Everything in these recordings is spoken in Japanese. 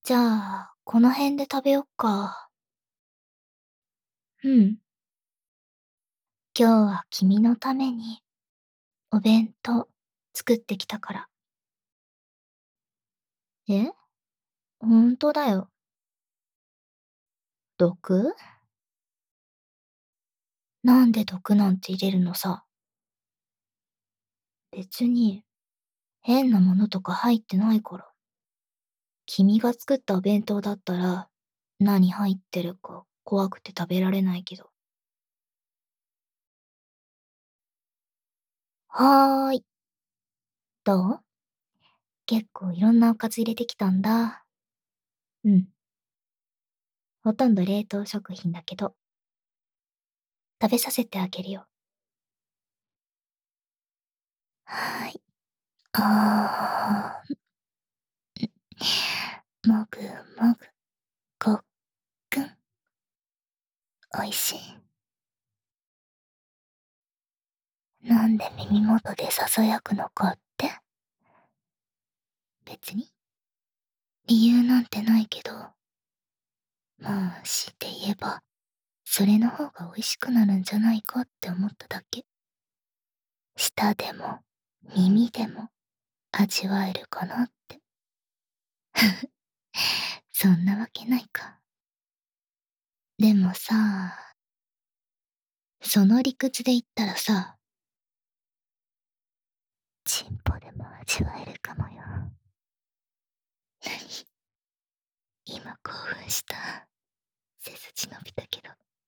じゃあ、この辺で食べよっか。うん。今日は君のためにお弁当作ってきたから。え？ほんとだよ。毒？なんで毒なんて入れるのさ。別に変なものとか入ってないから。君が作ったお弁当だったら何入ってるか怖くて食べられないけど。はーい。どう？結構いろんなおかず入れてきたんだ。うん。ほとんど冷凍食品だけど、食べさせてあげるよ。はーい。あー、もぐもぐ、ごっくん。おいしい。なんで耳元で囁くのかって？別に理由なんてないけど、まあ、強いて言えば、それの方が美味しくなるんじゃないかって思っただけ。舌でも、耳でも、味わえるかなって。そんなわけないか。でもさ、その理屈で言ったらさ、チンポでも味わえるかもよ。何？今興奮した。背筋伸びたけど。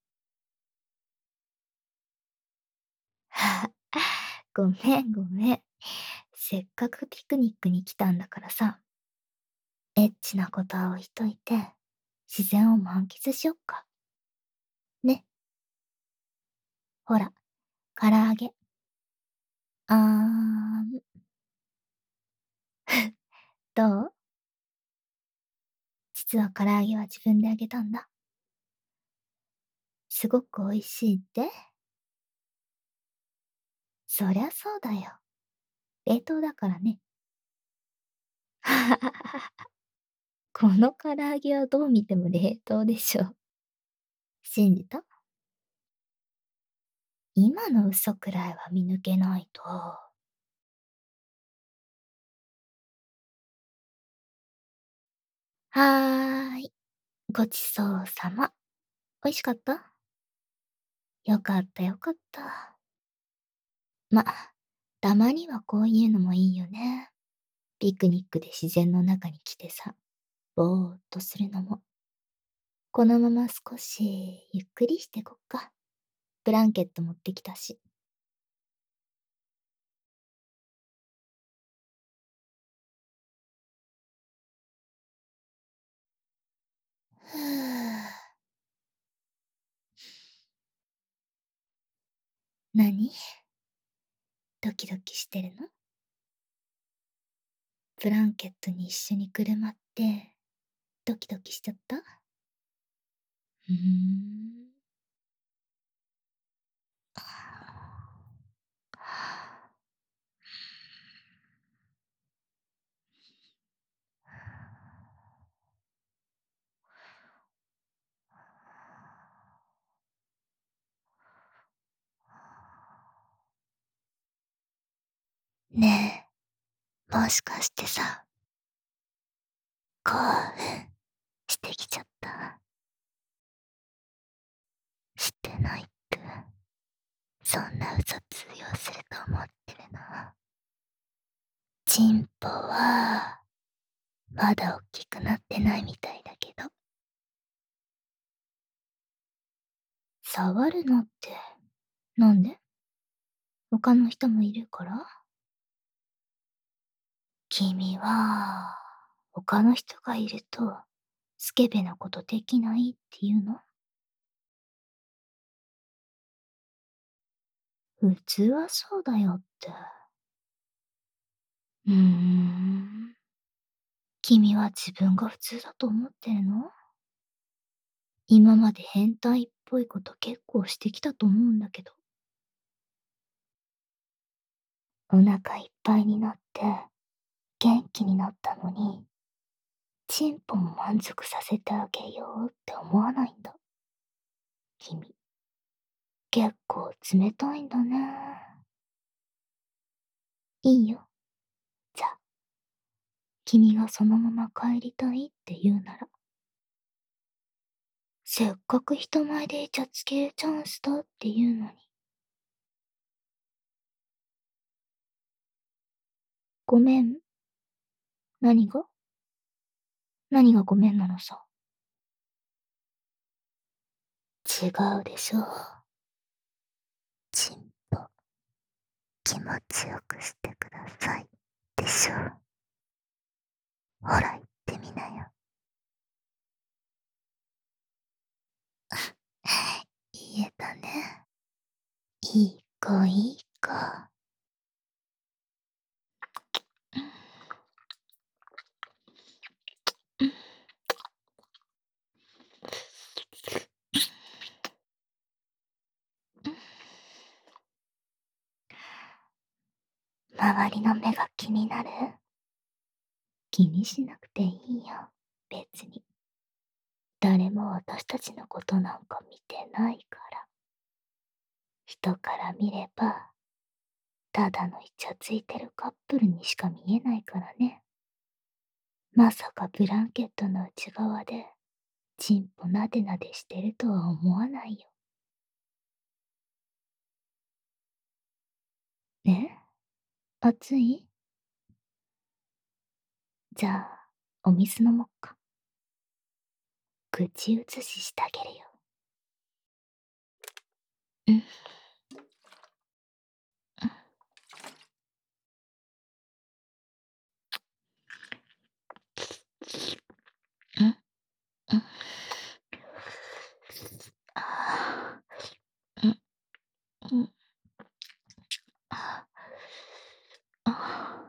はあ、ごめんごめん。せっかくピクニックに来たんだからさ、エッチなことは置いといて、自然を満喫しよっか。ね。ほら、唐揚げ。あーん。どう？実は唐揚げは自分で揚げたんだ。すごく美味しいって？そりゃそうだよ。冷凍だからね。この唐揚げはどう見ても冷凍でしょ。信じた？今の嘘くらいは見抜けないと。はーい。ごちそうさま。美味しかった？よかったよかった。ま、たまにはこういうのもいいよね。ピクニックで自然の中に来てさ、ぼーっとするのも。このまま少しゆっくりしてこっか。ブランケット持ってきたし。ふぅ。何？ドキドキしてるの？ブランケットに一緒にくるまって、ドキドキしちゃった？うーん。ねえ、もしかしてさ、興奮してきちゃった？してないって。そんな嘘通用すると思ってるの？チンポは、まだ大きくなってないみたいだけど。触るのって、なんで？他の人もいるから？君は、他の人がいると、スケベなことできないって言うの？普通はそうだよって。うーん。君は自分が普通だと思ってるの？今まで変態っぽいこと結構してきたと思うんだけど。お腹いっぱいになって元気になったのに、 チンポも満足させてあげようって思わないんだ。君、結構冷たいんだね。いいよ。じゃあ、君がそのまま帰りたいって言うなら。せっかく人前でイチャつけるチャンスだって言うのに。ごめん。何が何がごめんなのさ。違うでしょ。チンポ、気持ちよくしてください。でしょ。ほら言ってみなよ。言えたね。いい子いい子。周りの目が気になる？気にしなくていいよ。別に。誰も私たちのことなんか見てないから。人から見れば、ただのイチャついてるカップルにしか見えないからね。まさかブランケットの内側で、チンポなでなでしてるとは思わないよ。ね？暑い？じゃあ、お水飲もっか。口移ししてあげるよ。うん。うん。うん。あー、うん。うん。あー、あ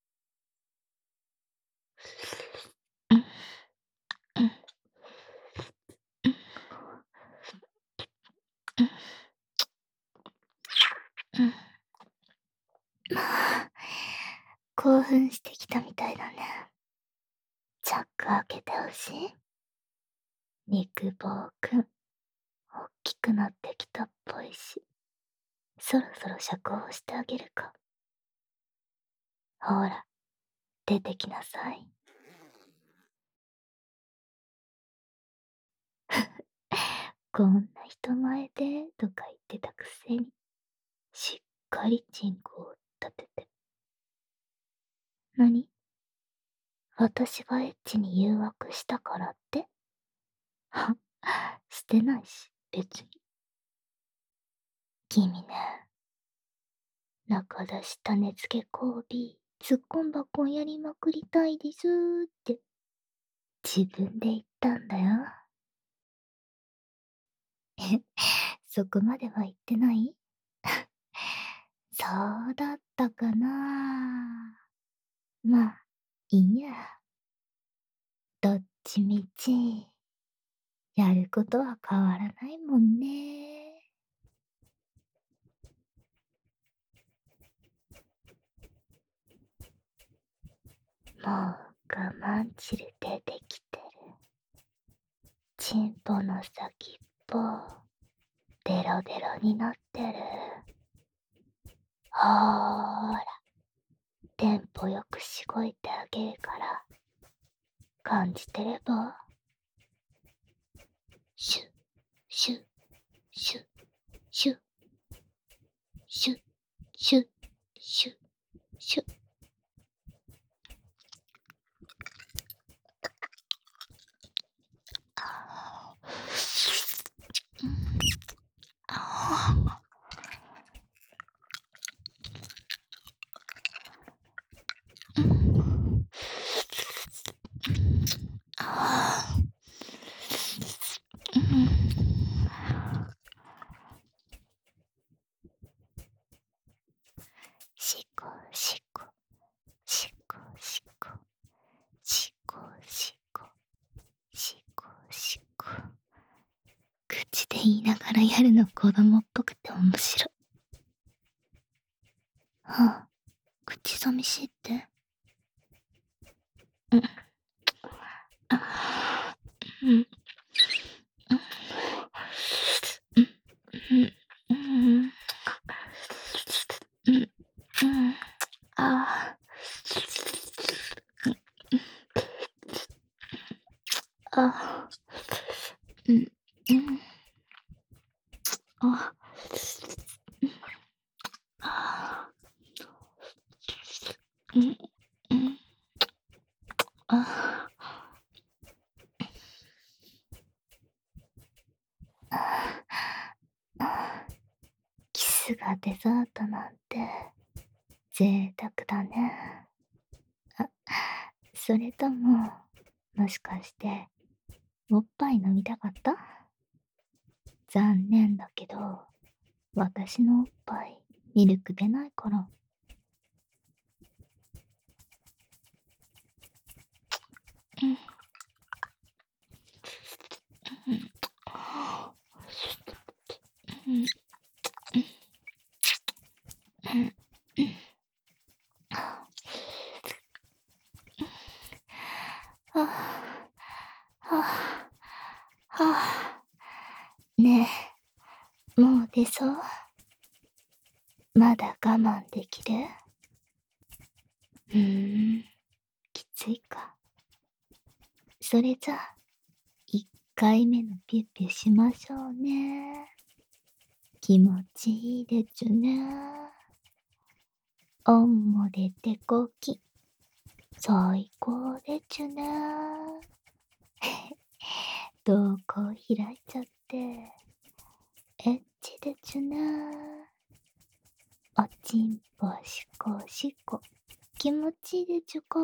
ー、うん。うん。うん。うん。まあ、興奮してきたみたいだね。チャック開けてほしい？肉棒くん、おっきくなってきたっぽいし、そろそろ釈放してあげるか。ほら、出てきなさい。こんな人前でとか言ってたくせに、しっかりチンコを立てて。何？私がエッチに誘惑したからって？は、してないし、別に。君ね、中出し種付け交尾、ツッコン箱やりまくりたいですって、自分で言ったんだよ。え、そこまでは言ってない？そうだったかな。まあ、いいや。どっちみち、やることは変わらないもんね。もう我慢汁出てきてる。チンポの先っぽ、デロデロになってる。ほーら、テンポよくしごいてあげるから、感じてれば。シュッ、シュッ、シュッ、シュッ、シュッ、シュッ、シュッ、シュッ。あー、うん、あー、うん、あー、うん。しこしこ、しこしこ、しこしこ、しこしこ。口で言いながらやるの子供っぽくて面白い。はあ、口寂しいって？うん。 うん、うん、あ、あ、あ、キスがデザートなんて贅沢だね。あ、それとも、もしかして、おっぱい飲みたかった？残念だけど、私のおっぱい、ミルク出ないから。うん、うん、うん、うん、うん。はあ、はあ、はあ。ねえ、もう出そう？まだ我慢できる？きついか。それじゃあ、1回目のピュッピュしましょうね。気持ちいいでちゅね。おんも出てこき、最高でちゅね。瞳孔開いちゃって、エッチでちゅね。おちんぽしこしこ、気持ちいいでちゅか？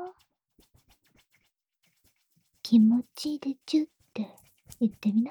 気持ちいいでちゅって言ってみな。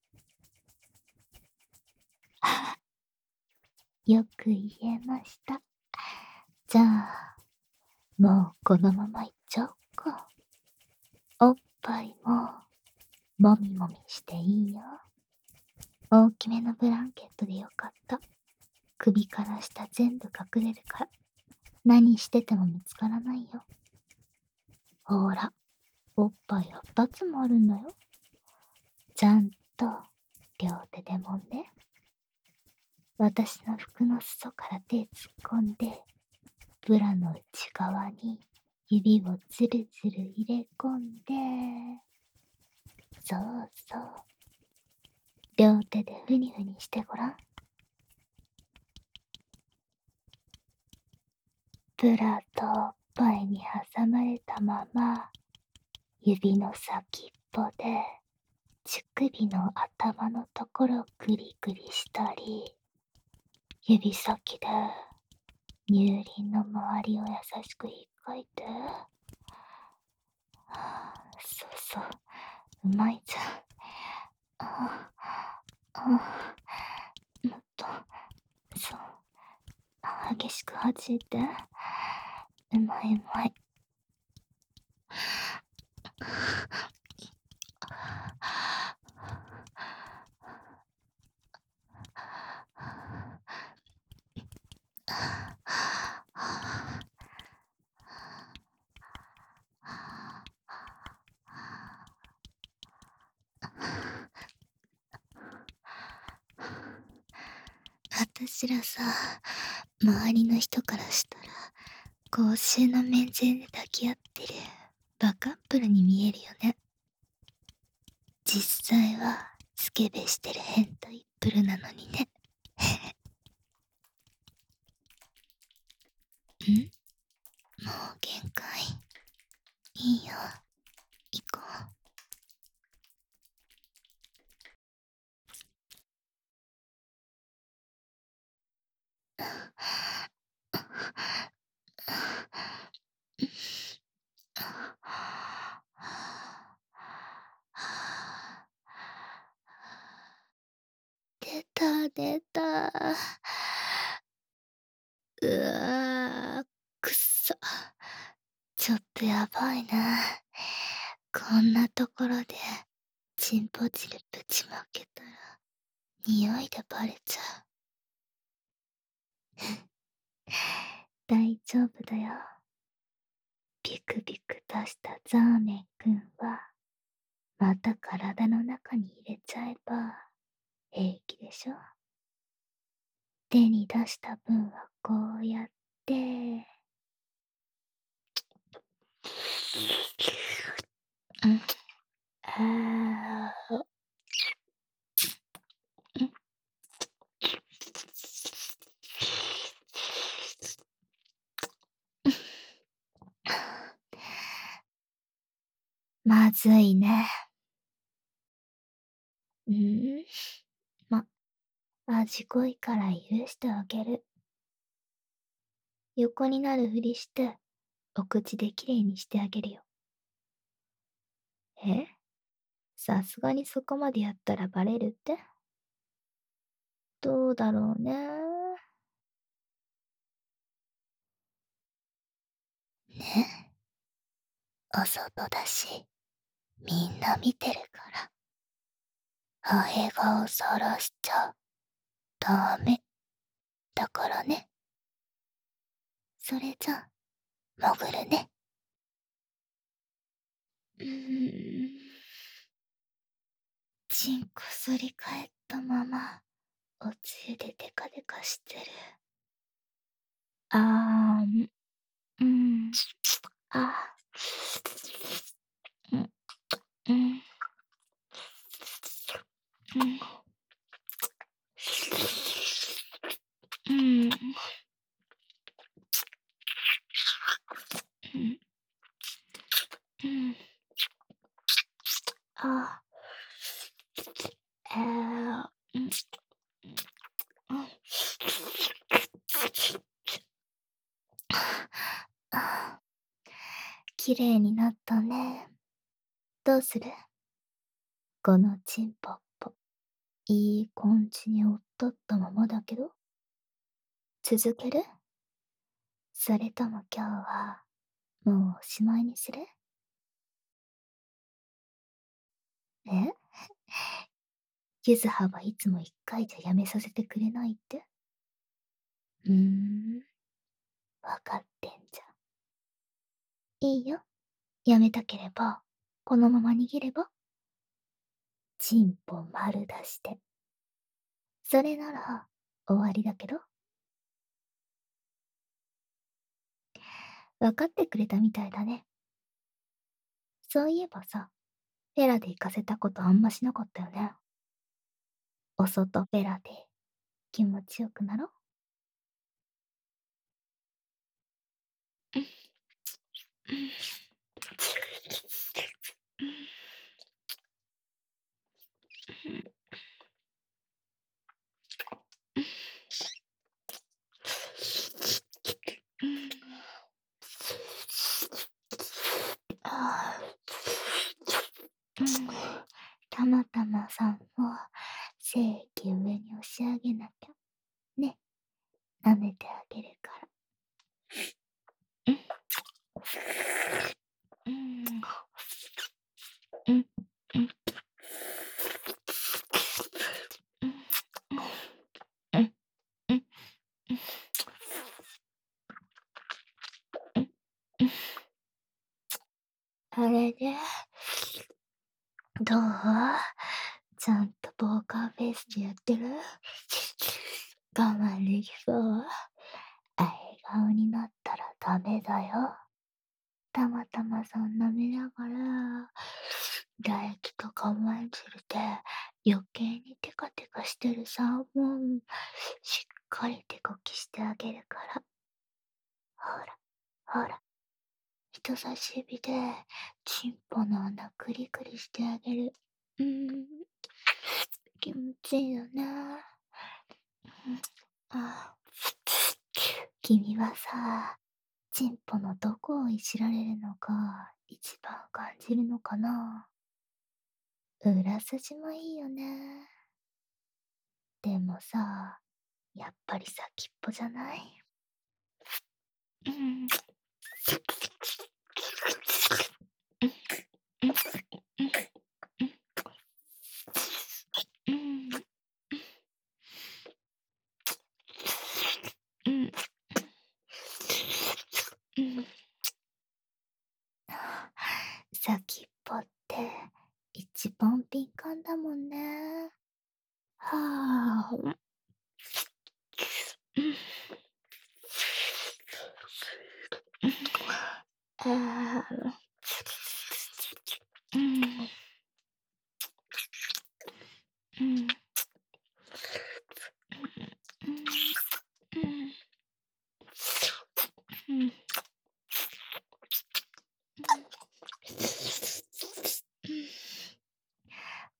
よく言えました。じゃあ、もうこのままいっちゃおっか。おっぱいも、もみもみしていいよ。大きめのブランケットでよかった。首から下全部隠れるから、何してても見つからないよ。ほら、おっぱい2つもあるんだよ。ちゃんと、両手でもんで。私の服の裾から手突っ込んで、ブラの内側に指をずるずる入れ込んで、そうそう。両手でふにふにしてごらん。ブラとおっぱいに挟まれたまま、指の先っぽで乳首の頭のところグリグリしたり、指先で乳輪の周りを優しく引っかいて、そうそう、うまいじゃん。ああ、もっと、そう、激しく弾いて。うまいうまい。私らさ、周りの人からしたら、公衆の面前で抱き合ってるバカップルに見えるよね。実際はスケベしてる変態ップルなのにね。もう限界。いいよ、行こう。出た出た。うわー、くっそ。ちょっとやばいな。こんなところで、チンポ汁ぶちまけたら、匂いでバレちゃう。大丈夫だよ。ビクビク出したザーメンくんは、また体の中に入れちゃえば、平気でしょ。手に出した分はこうやって、うん、あー、うん、 まずいね。うーん。ま、味濃いから許してあげる。横になるふりして、お口できれいにしてあげるよ。え、さすがにそこまでやったらバレるって？どうだろうね。ね、お外だし、みんな見てるから。ハエ顔さらしちゃダメ。だからね。それじゃ、潜るね。うーん。チンコ反り返ったまま、おつゆでデカデカしてる。あーん、うん、あー、うん、うん、うん、うん、うん、うん、あー、うん、うん、あきれいになったね。どうする？このチンポッポ。いい感じにおっとったままだけど。続ける？それとも今日は、もうおしまいにする？え、ゆずははいつも一回じゃやめさせてくれないって？わかってんじゃん。いいよ。やめたければ、このまま逃げれば、チンポ丸出して。それなら、終わりだけど。わかってくれたみたいだね。そういえばさ、フェラで行かせたことあんましなかったよね。お外フェラで気持ちよくなろ。ああ、うん。たまたまさんを正規上に押し上げなきゃ。ね、舐めてあげるから。うん。うん。うん。うん。うん。うん。あれで、どう？ちゃんとポーカーフェイスでやってる？我慢できそう？笑顔になったらダメだよ。たまたまそんな見ながら、唾液とか甘んじるで余計にテカテカしてるサーモン、しっかり手こきしてあげるから。ほら、ほら、人差し指でチンポの穴クリクリしてあげる。気持ちいいよね。あ、君はさ、チンポのどこをいじられるのか一番感じるのかな？裏筋もいいよね。でもさ、やっぱり先っぽじゃない？うん。うん。うん。うん。先っぽって一番敏感だもんね。はあ。うん。ああ。うん。うん。うん。うん。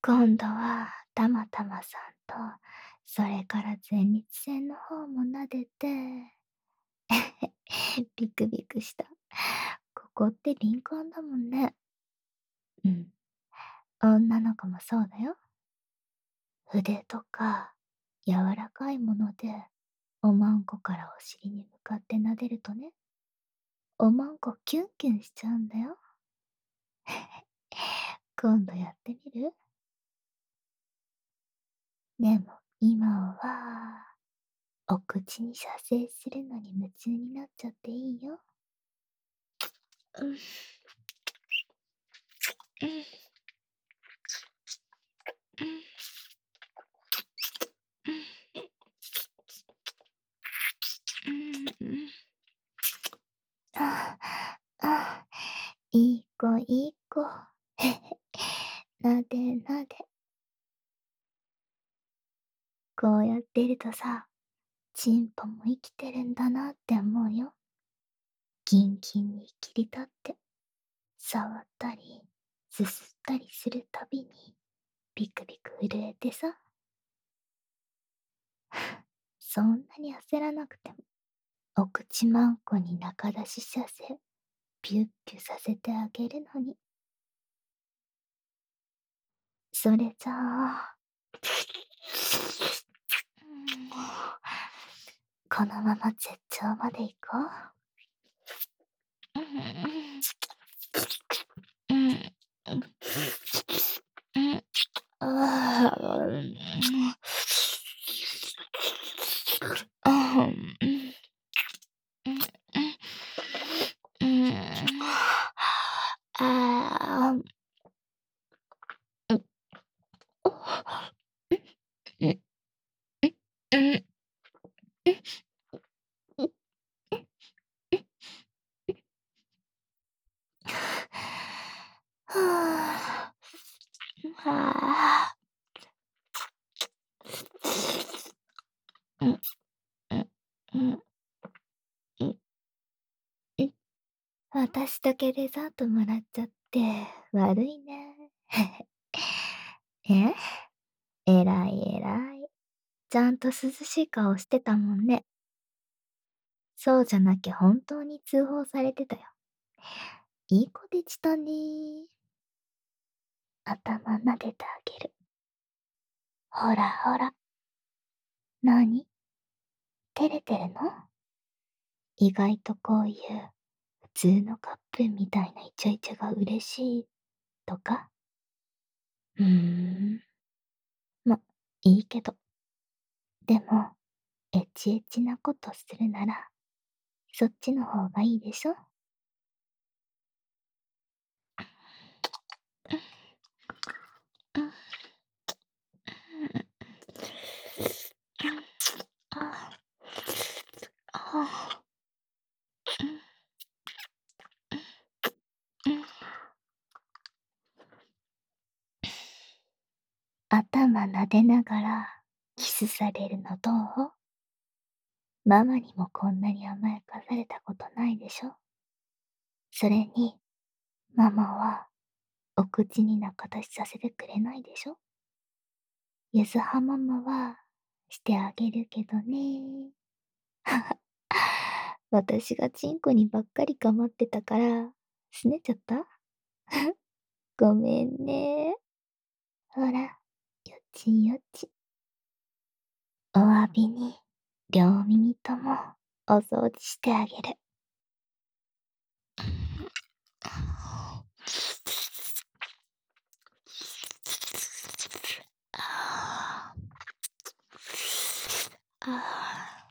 今度はたまたまさんと、それから前立腺の方も撫でて、ビクビクした。ここって敏感だもんね。うん。女の子もそうだよ。筆とか柔らかいものでおまんこからお尻に向かって撫でるとね、おまんこキュンキュンしちゃうんだよ。今度やってみる？でも今はお口に射精するのに夢中になっちゃっていいよ。うん、うん、うん、うん、うん。あ、あ、いい子いい子。なでなで。こうやってるとさ、チンポも生きてるんだなって思うよ。ギンギンに切り立って、触ったり、すすったりするたびに、ビクビク震えてさ。そんなに焦らなくても、お口まんこに中出し射精、ピュッピュさせてあげるのに。それじゃあ、このまま絶頂まで行こう。うん、うん、うん、ああ、うん、うん、うん、ああ、うん、うん、うん、はあ、はあ、うん、うん、うん、うん、うん。私だけデザートもらっちゃって悪いね。え、えらいえらい。ちゃんと涼しい顔してたもんね。そうじゃなきゃ本当に通報されてたよ。いい子でしたね。頭撫でてあげる。ほらほら。なに？照れてるの？意外とこういう普通のカップみたいなイチャイチャが嬉しいとか？うーん。ま、いいけど。でも、エチエチなことするなら、そっちの方がいいでしょ？うん、うん、あ、あ、うん、うん。頭撫でながらキスされるのどう？ママにもこんなに甘やかされたことないでしょ？それに、ママはお口に中出しさせてくれないでしょ？ゆずはママはしてあげるけどね。私がチンコにばっかり構ってたから、すねちゃった？ごめんね。ほら、よちよち。お詫びに、両耳ともお掃除してあげる。ああ、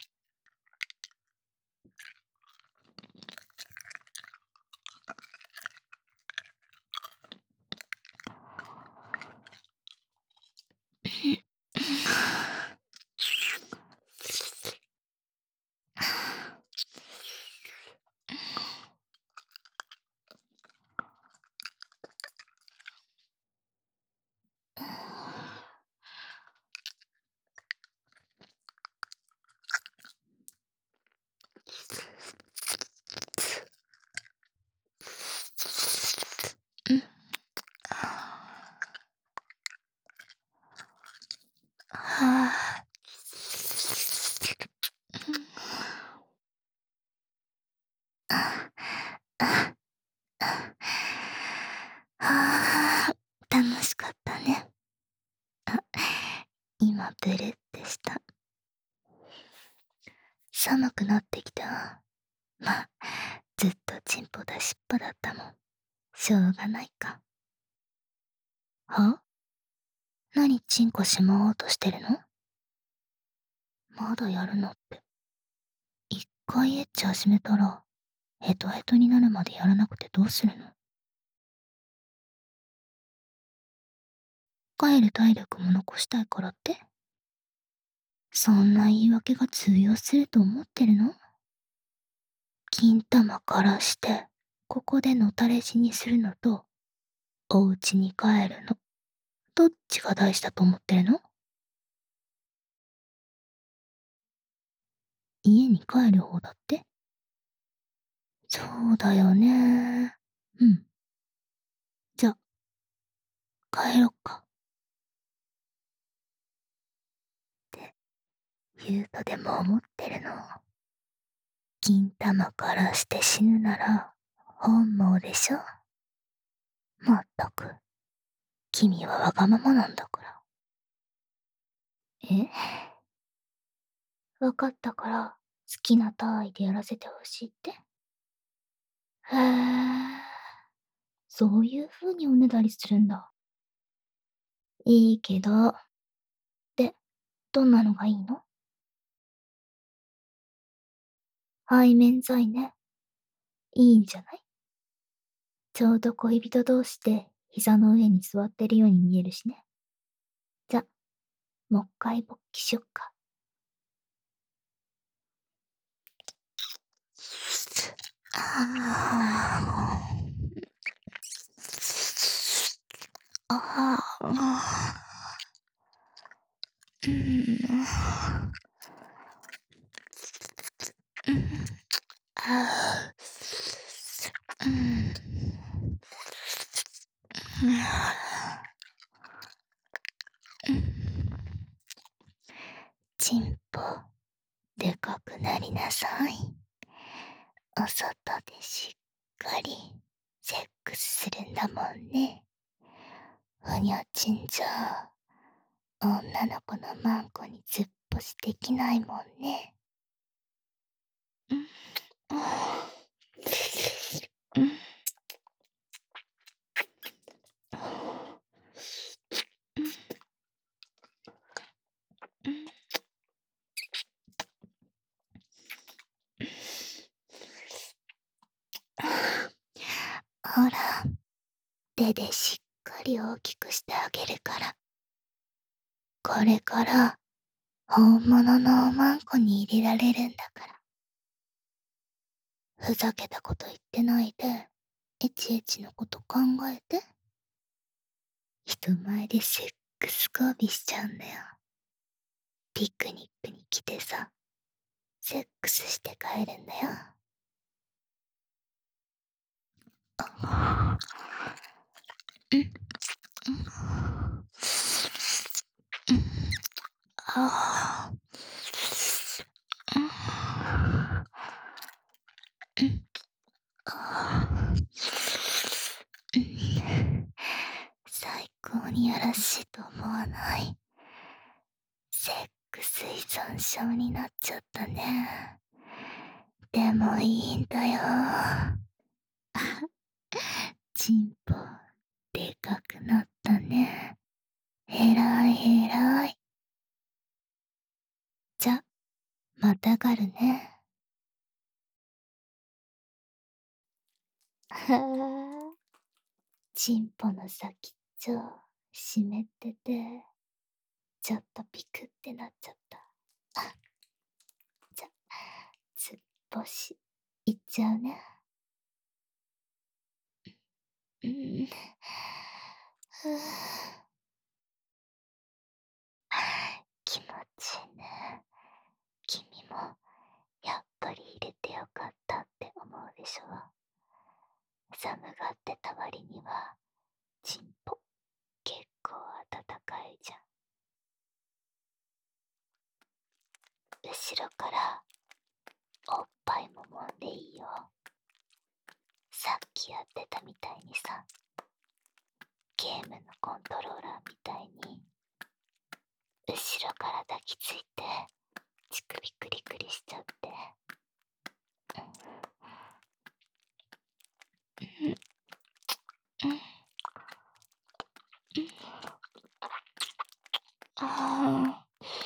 ブルってした。寒くなってきた。まあ、ずっとチンポ出しっぱだったもん。しょうがないか。は？何チンコしまおうとしてるの？まだやるのって。一回エッチ始めたら、ヘトヘトになるまでやらなくてどうするの？帰る体力も残したいからって？そんな言い訳が通用すると思ってるの？金玉からして、ここでのたれ死にするのと、お家に帰るの。どっちが大事だと思ってるの？家に帰る方だって？そうだよね。うん。じゃ、帰ろっか。って言うとでも思ってるの？金玉からして死ぬなら本望でしょ。まったく、君はわがままなんだから。え？わかったから、好きな単位でやらせてほしいって？へえ、そういう風におねだりするんだ。いいけど。で、どんなのがいいの？背面剤ね。いいんじゃない？ちょうど恋人同士で膝の上に座ってるように見えるしね。じゃ、もう一回勃起しよっか。ああ、ああ、うん、うん、ああ、うん、うん。チンポ、でかくなりなさい。お外でしっかりセックスするんだもんね。ふにゃちんじゃ、女の子のマンコにずっぽしできないもんね。うん、うん、うん。ほら、手でしっかり大きくしてあげるから。これから本物のおまんこに入れられるんだから。ふざけたこと言ってないで、エチエチのこと考えて。人前でセックス交尾しちゃうんだよ。ピクニックに来てさ、セックスして帰るんだよ。うん、うん、うん、ああ、うん、うん、ああ、うん。最高にやらしいと思わない？セックス依存症になっちゃったね。でもいいんだよ。チンポ、でかくなったね。えらいえらい。じゃ、またがるね。はあ、チンポの先っちょ、湿ってて、ちょっとピクってなっちゃった。あ、じゃ、つっぽし、いっちゃうね。うん。ふぅ、気持ちいいね。君も、やっぱり入れてよかったって思うでしょ。寒がってた割には、チンポ、結構暖かいじゃん。後ろから、おっぱいも揉んでいいよ。さっきやってたみたいにさ、ゲームのコントローラーみたいに、 後ろから抱きついて、乳首クリクリしちゃって。あ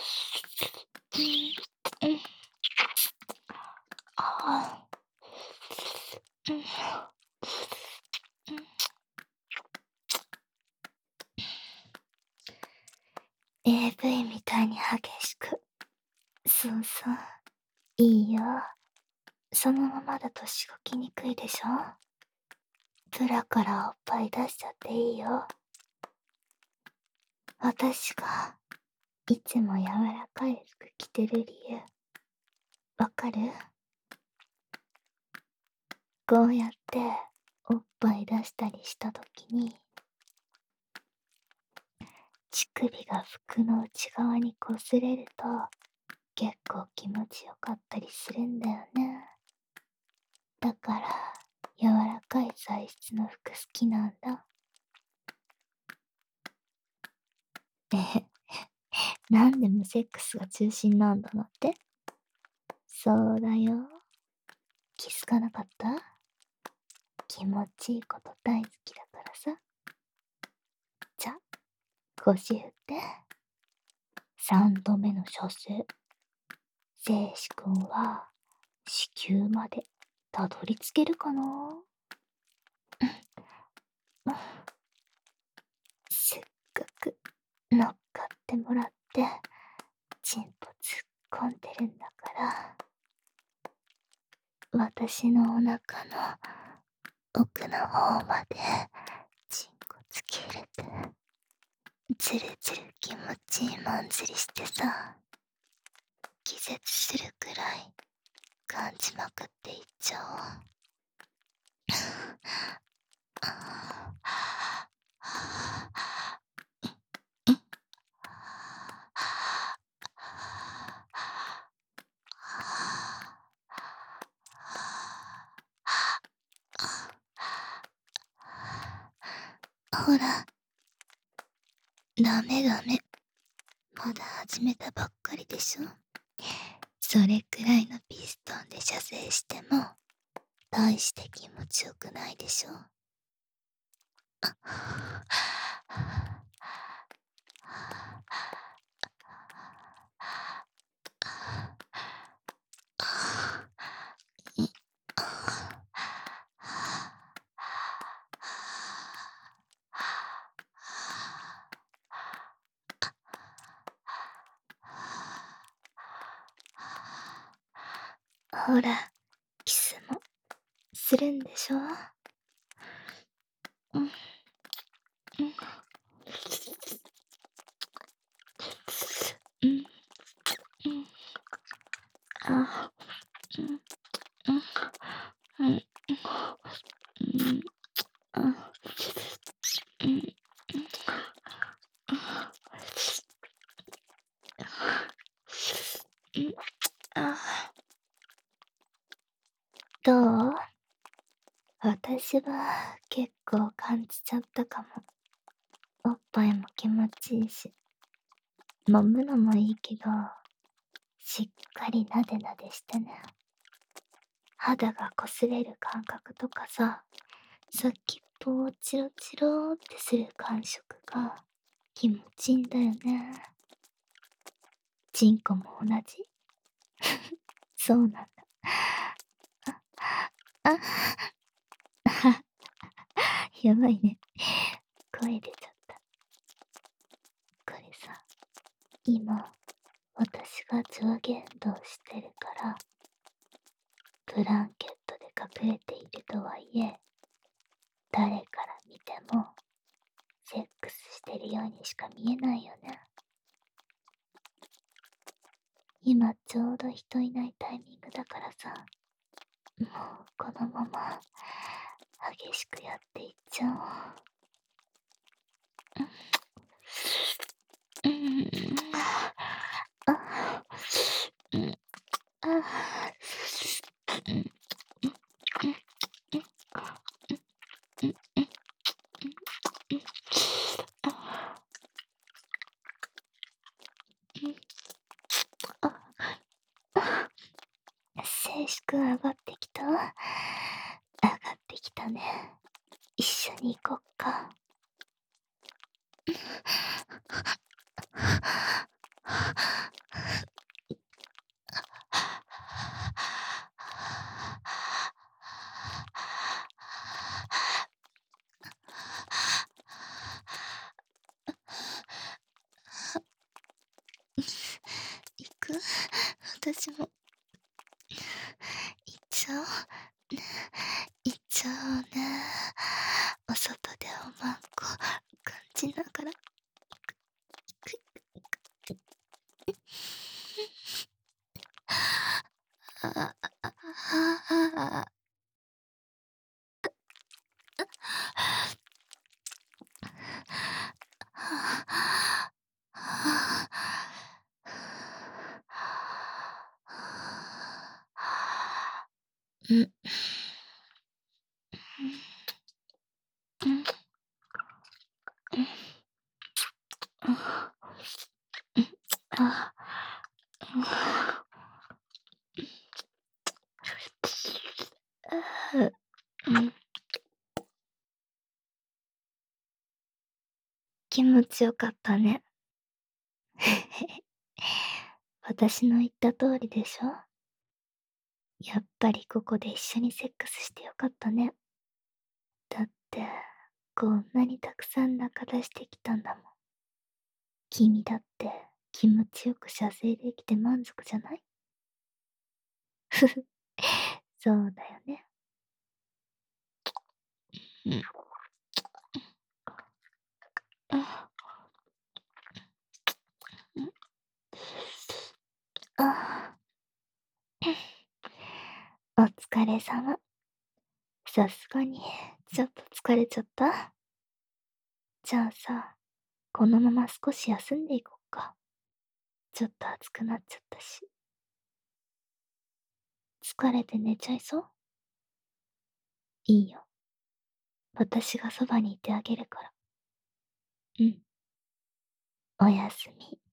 あ、AV みたいに激しく。そうそう。いいよ。そのままだとしごきにくいでしょ。ブラからおっぱい出しちゃっていいよ。私がいつも柔らかい服着てる理由、わかる？こうやっておっぱい出したりしたときに、乳首が服の内側に擦れると結構気持ちよかったりするんだよね。だから柔らかい材質の服好きなんだ。えへ、なんでもセックスが中心なんだなって？そうだよ。気づかなかった？気持ちいいこと大好きだからさ。じゃ、腰振って。3度目の射精。精子くんは子宮までたどり着けるかな？せっかく乗っかってもらってチンポ突っ込んでるんだから、私のお腹の奥の方までチンコつけるて、つるつる気持ちいいもんずりしてさ、気絶するくらい感じまくっていっちゃおう。ほら、ダメダメ。まだ始めたばっかりでしょ。それくらいのピストンで射精しても大して気持ちよくないでしょ。ほら、キスもするんでしょ。うん、うん、うん、うん、あ、うん、うん、うん、うん、あ、うん、うん、あ。どう？私は結構感じちゃったかも。おっぱいも気持ちいいし、揉むのもいいけど、しっかりなでなでしてね。肌が擦れる感覚とかさ、先っぽをチロチロってする感触が気持ちいいんだよね。チンコも同じ？そうなんだ。あ、やばいね。声出ちゃった。これさ、今、私が上下運動してるから、ブランケットで隠れているとはいえ、誰から見ても、セックスしてるようにしか見えないよね。今ちょうど人いないタイミングだからさ、もうこのまま激しくやっていっちゃおう。うん、あ、うん、あ、うん、 だね。一緒に行こっか。行く？私も行っちゃおう。行っちゃおうね。お外でおまんこ感じながら。ああ、うん、うん、あ、うん、気持ちよかったね。私の言った通りでしょ？やっぱりここで一緒にセックスしてよかったね。だって、こんなにたくさん泣か出してきたんだもん。君だって気持ちよく射精できて満足じゃない？ふふ、そうだよね。うん。あ、うん。あ、お疲れ様。さすがに、ちょっと疲れちゃった？じゃあさ、このまま少し休んでいこっか。ちょっと暑くなっちゃったし。疲れて寝ちゃいそう？いいよ。私がそばにいてあげるから。うん。おやすみ。